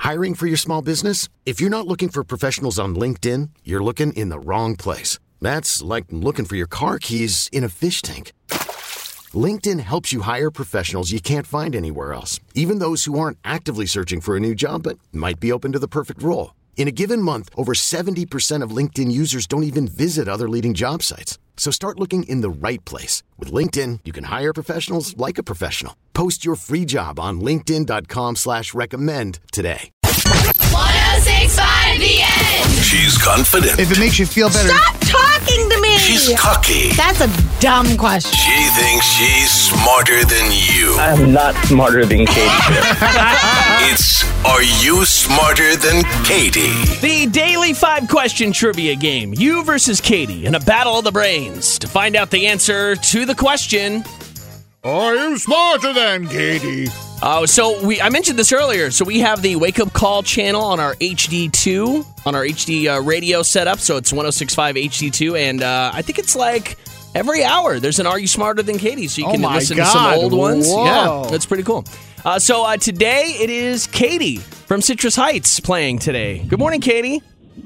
Hiring for your small business? If you're not looking for professionals on LinkedIn, you're looking in the wrong place. That's like looking for your car keys in a fish tank. LinkedIn helps you hire professionals you can't find anywhere else, even those who aren't actively searching for a new job but might be open to the perfect role. In a given month, over 70% of LinkedIn users don't even visit other leading job sites. So start looking in the right place. With LinkedIn, you can hire professionals like a professional. Post your free job on linkedin.com/recommend today. 106.5 The End. She's confident. If it makes you feel better. Stop talking to me. She's cocky. That's a dumb question. She thinks she's smarter than you. I'm not smarter than Katie. It's Are You Smarter Than Katie? The daily 5-question trivia game. You versus Katie in a battle of the brains. To find out the answer to the question, Are you smarter than Katie? I mentioned this earlier. So we have the Wake Up Call channel on our HD2, on our HD radio setup. So it's 106.5 HD2. And I think it's like every hour there's an Are You Smarter Than Katie? So you can listen to some old ones. Whoa. Yeah, that's pretty cool. So today it is Katie from Citrus Heights playing today. Good morning, Katie.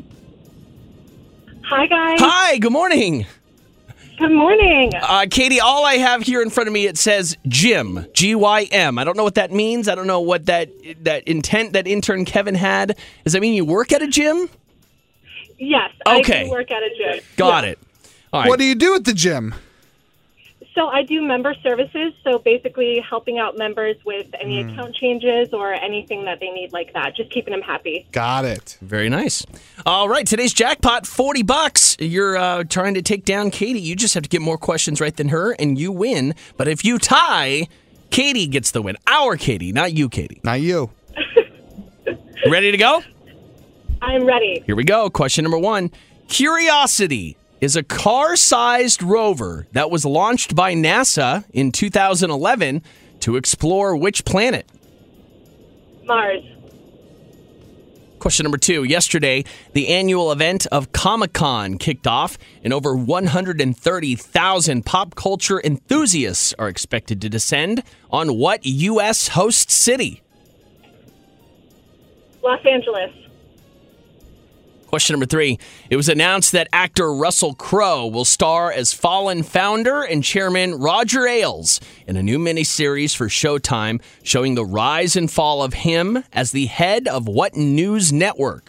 Hi, guys. Hi, good morning. Good morning. Katie, all I have here in front of me, it says Gym, G-Y-M. I don't know what that means. I don't know what that intent that intern Kevin had. Does that mean you work at a gym? Yes, Okay. I do work at a gym. Got it. All right. What do you do at the gym? So I do member services, so basically helping out members with any account changes or anything that they need like that, just keeping them happy. Got it. Very nice. All right, today's jackpot, $40. You're trying to take down Katie. You just have to get more questions right than her, and you win. But if you tie, Katie gets the win. Our Katie, not you, Katie. Not you. Ready to go? I'm ready. Here we go. Question number 1. Curiosity is a car-sized rover that was launched by NASA in 2011 to explore which planet? Mars. Question number 2. Yesterday, the annual event of Comic-Con kicked off, and over 130,000 pop culture enthusiasts are expected to descend on what U.S. host city? Los Angeles. Question number 3. It was announced that actor Russell Crowe will star as Fallen founder and chairman Roger Ailes in a new miniseries for Showtime showing the rise and fall of him as the head of what news network?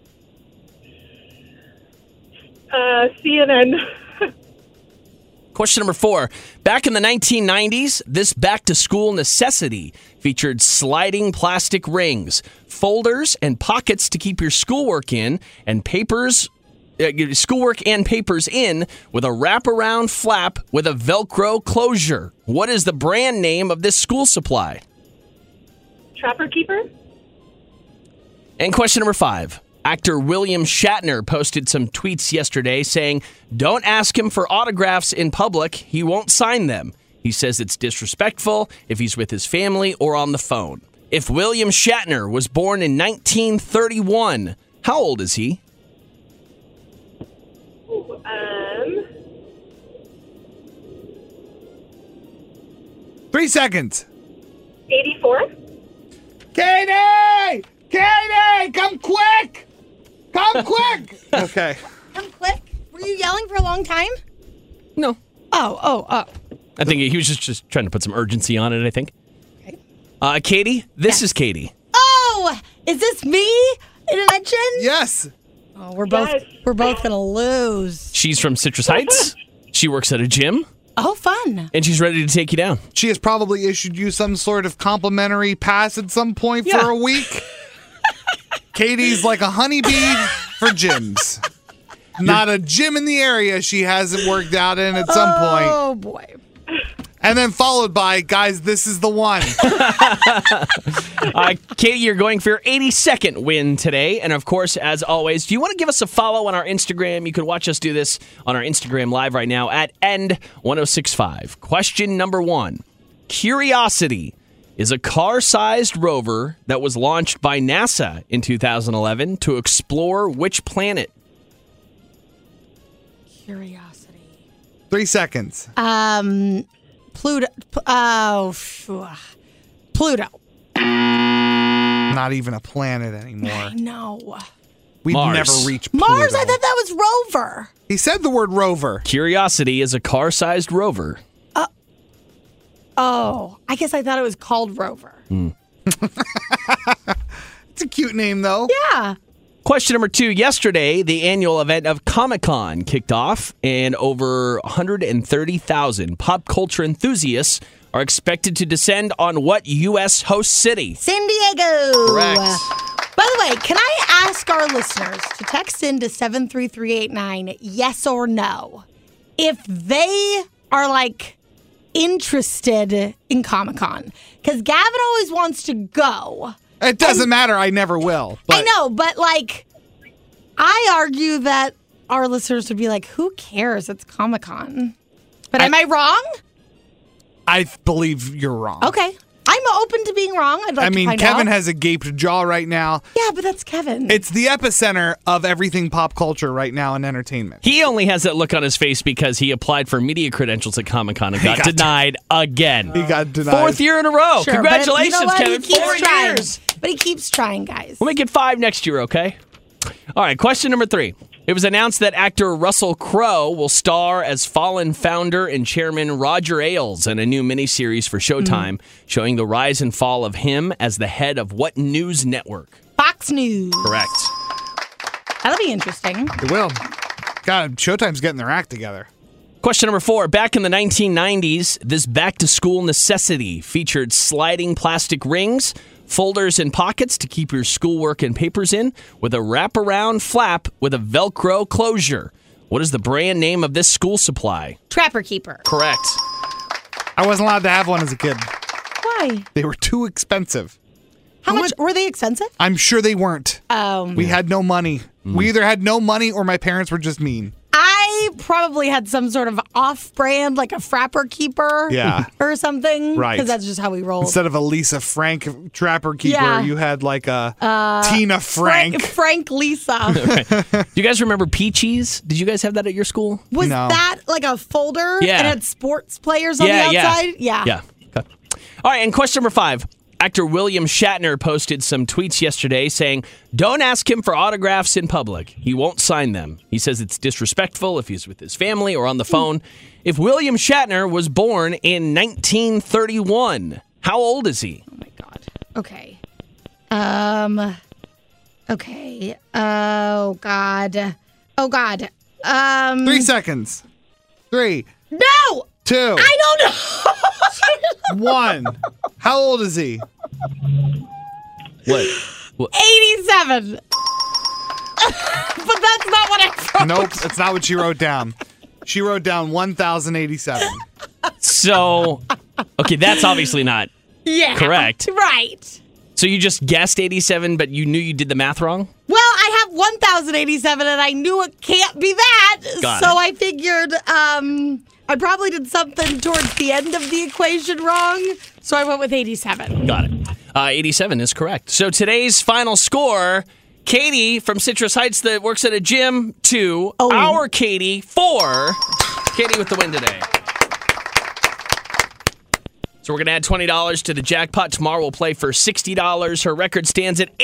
CNN. Question number 4. Back in the 1990s, this back-to-school necessity featured sliding plastic rings, folders, and pockets to keep your schoolwork in, and schoolwork and papers in with a wraparound flap with a Velcro closure. What is the brand name of this school supply? Trapper Keeper. And question number 5. Actor William Shatner posted some tweets yesterday saying, "Don't ask him for autographs in public. He won't sign them. He says it's disrespectful if he's with his family or on the phone." If William Shatner was born in 1931, how old is he? 3 seconds. 84. Katie! Katie! Come quick! Come quick! Okay. Come quick. Were you yelling for a long time? No. Oh. I think he was just trying to put some urgency on it, I think. Okay. Katie, this is Katie. Oh, is this me in an action? Yes. Oh, we're both gonna lose. She's from Citrus Heights. She works at a gym. Oh, fun. And she's ready to take you down. She has probably issued you some sort of complimentary pass at some point for a week. Katie's like a honeybee for gyms. Not a gym in the area she hasn't worked out in at some point. Oh, boy. And then followed by, guys, this is the one. Katie, you're going for your 82nd win today. And of course, as always, do you want to give us a follow on our Instagram? You can watch us do this on our Instagram live right now at End1065. Question number 1. Curiosity is a car-sized rover that was launched by NASA in 2011 to explore which planet? Curiosity. 3 seconds. Pluto. Pluto. Not even a planet anymore. No. We'd Mars. never reach Pluto. Mars, I thought that was rover. He said the word rover. Curiosity is a car-sized rover. Oh, I guess I thought it was called rover. It's a cute name, though. Yeah. Question number 2. Yesterday, the annual event of Comic-Con kicked off, and over 130,000 pop culture enthusiasts are expected to descend on what U.S. host city? San Diego. Correct. By the way, can I ask our listeners to text into 73389 yes or no if they are like interested in Comic-Con? Because Gavin always wants to go. It doesn't matter. I never will. I know, but like, I argue that our listeners would be like, who cares? It's Comic-Con. But am I wrong? I believe you're wrong. Okay. I'm open to being wrong. I'd like to find Kevin out. has a gaped jaw right now. Yeah, but that's Kevin. It's the epicenter of everything pop culture right now in entertainment. He only has that look on his face because he applied for media credentials at Comic-Con and got denied again. He got denied. 4th year in a row. Sure, Congratulations, but you know what? Kevin. He keeps 4 trying. years. But he keeps trying, guys. We'll make it 5 next year, okay? All right, question number 3. It was announced that actor Russell Crowe will star as fallen founder and chairman Roger Ailes in a new miniseries for Showtime, showing the rise and fall of him as the head of what news network? Fox News. Correct. That'll be interesting. It will. God, Showtime's getting their act together. Question number 4. Back in the 1990s, this back-to-school necessity featured sliding plastic rings, folders and pockets to keep your schoolwork and papers in, with a wraparound flap with a Velcro closure. What is the brand name of this school supply? Trapper Keeper. Correct. I wasn't allowed to have one as a kid. Why? They were too expensive. How much? Were they expensive? I'm sure they weren't. We had no money. We either had no money or my parents were just mean. I probably had some sort of off-brand, like a Frapper Keeper or something. Right. Because that's just how we roll. Instead of a Lisa Frank Trapper Keeper, Yeah. you had like a Tina Frank. Frank Lisa. Do you guys remember Peaches? Did you guys have that at your school? Was No. that like a folder? Yeah. And it had sports players on the outside? Yeah. Yeah. Okay. All right, and question number 5. Actor William Shatner posted some tweets yesterday saying, don't ask him for autographs in public. He won't sign them. He says it's disrespectful if he's with his family or on the phone. If William Shatner was born in 1931, how old is he? Oh, my God. Okay. Okay. Oh, God. Oh, God. 3 seconds. 3, No! 2, I don't know. 1. How old is he? What? 87. But that's not what I wrote. Nope, that's not what she wrote down. She wrote down 1,087. So, okay, that's obviously not Yeah. correct. Right. So you just guessed 87, but you knew you did the math wrong? Well, I have 1,087, and I knew it can't be that. Got so it. I figured I probably did something towards the end of the equation wrong. So I went with 87. Got it. 87 is correct. So today's final score, Katie from Citrus Heights that works at a gym, 2. Our Katie, 4. Katie with the win today. So we're going to add $20 to the jackpot. Tomorrow we'll play for $60. Her record stands at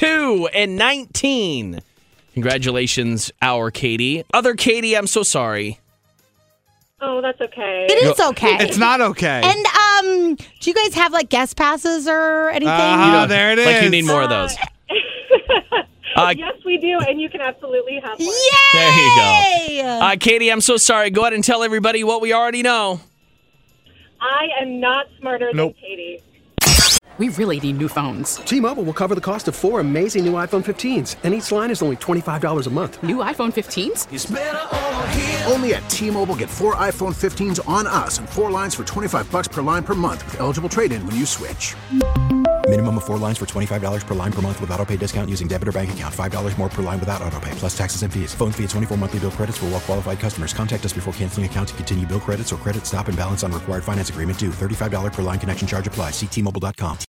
82-19. Congratulations, our Katie. Other Katie, I'm so sorry. Oh, that's okay. It is okay. It's not okay. And do you guys have like guest passes or anything? There it is. Like you need more of those. Yes, we do, and you can absolutely have one. Yay! There you go. Katie, I'm so sorry. Go ahead and tell everybody what we already know. I am not smarter than Katie. We really need new phones. T-Mobile will cover the cost of 4 amazing new iPhone 15s, and each line is only $25 a month. New iPhone 15s? Only at T-Mobile, get 4 iPhone 15s on us and 4 lines for $25 per line per month with eligible trade-in when you switch. Minimum of 4 lines for $25 per line per month with autopay discount using debit or bank account. $5 more per line without autopay, plus taxes and fees. Phone fee at 24 monthly bill credits for well-qualified customers. Contact us before canceling account to continue bill credits or credit stop and balance on required finance agreement due. $35 per line connection charge applies. See T-Mobile.com.